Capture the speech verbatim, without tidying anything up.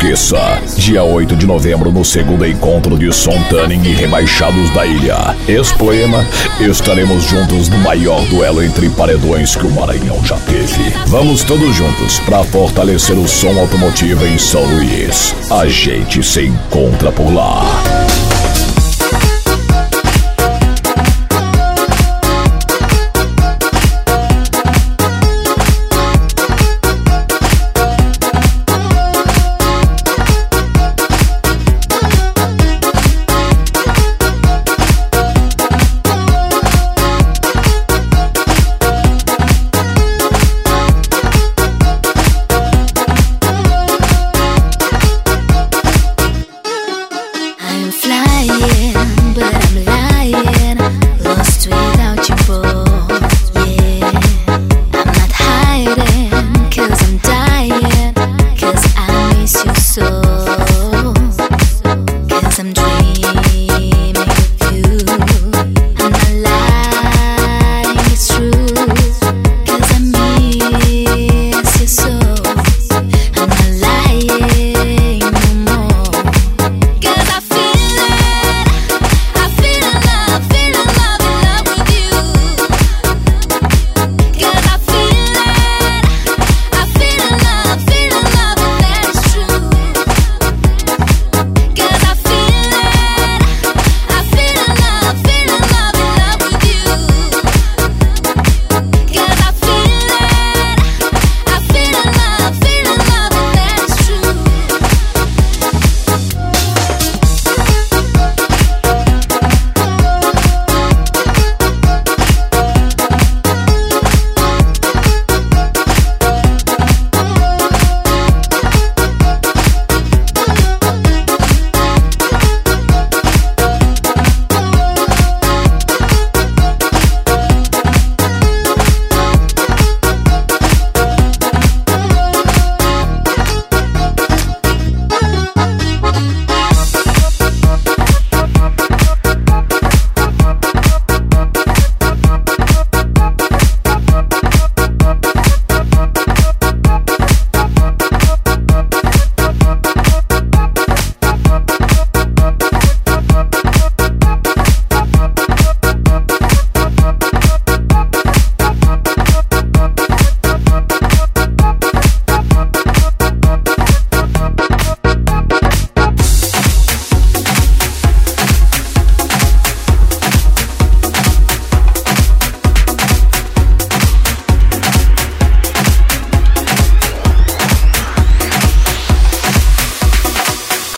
Justiça. Dia oito de novembro, no segundo encontro de Som Tanning e Rebaixados da Ilha, Expoema, estaremos juntos no maior duelo entre paredões que o Maranhão já teve. Vamos todos juntos para fortalecer o som automotivo em São Luís. A gente se encontra por lá. Flying, but I'm lying, lost without